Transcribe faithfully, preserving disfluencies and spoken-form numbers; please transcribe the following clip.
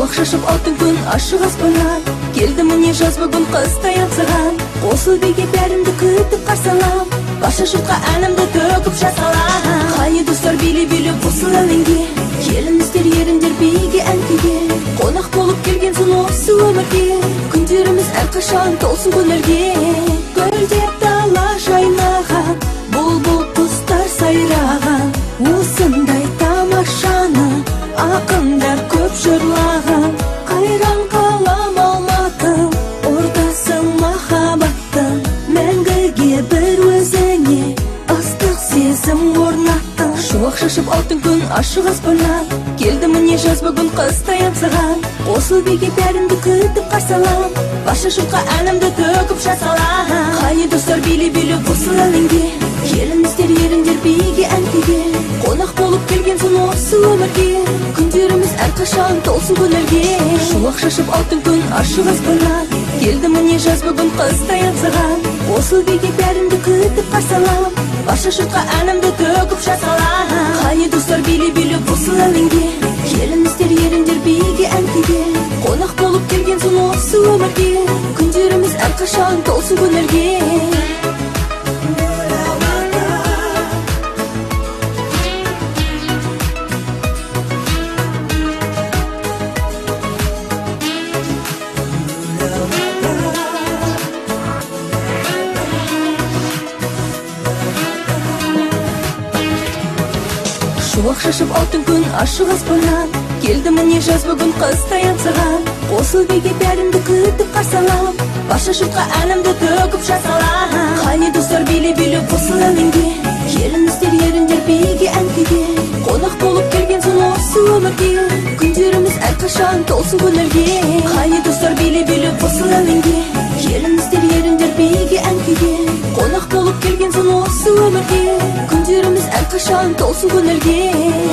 Шуақ шашып алтын күн ашық аспаннан, келді міне жаз бүгін қыстай аңсаған. Қосыл биге бәрімді күтіп қарсалам, барша жұртқа әнімді төгіп жасалам. Қайы достар биле-биле қосыл әуенге, келіңіздер еріңдер биге әнкіге. Қонақ болып келген соң осы өмірге, күндеріміз әрқашан толсын көңілге. Гүлдеп дала жайнаған, бұлбұл құстар сайраған, осындай тамашаны ақындар көп жырлаған. Қайран қалам алматым, ордасы махаббаттың, мәңгіге бір өзіңе ыстық сезім орнаттың. Шуақ шашып алтын күн ашық аспаннан, келді міне жаз бүгін қыстай аңсаған. Қосыл биге бәрімді күтіп қарсалам, барша жұртқа әнімді төгіп жасалам. Қайы достар биле-биле қосыл әуенге, келіңіздер еріңдер биге әнкіге. Қонақ болып келген соң осы өмірге, күндеріміз әрқашан толсын көңілге. Шуақ шашып алтын күн ашық аспаннан, келді міне жаз бүгін қыстай аңсаған. Қосыл биге бәрімді күтіп қарсалам, барша жұртқа әнімді төгіп жасалам. Қайы достар биле-биле қосыл әуенге, келіңіздер еріңдер биге әнкіге. Қонақ болып келген соң осы өмірге, күндеріміз әрқашан толсын көңілге. Шуақ шашып алтын күн ашық аспаннан, келді міне жаз бүгін қыстай аңсаған. Қосыл биге бәрімді күтіп қарсалам, барша жұртқа әнімді төгіп жасалам. Қайы достар биле-биле қосыл әуенге, келіңіздер еріңдер биге әнкіге. Қонақ болып келген соң осы өмірге, күндеріміз әрқашан толсын көңілге. Қайы достар биле-биле қосыл әуенге, келіңіздер еріңдер биге әнкіге. Қонақ болып келген соң осы өмірге, күндеріміз әрқашан толсын көңілге.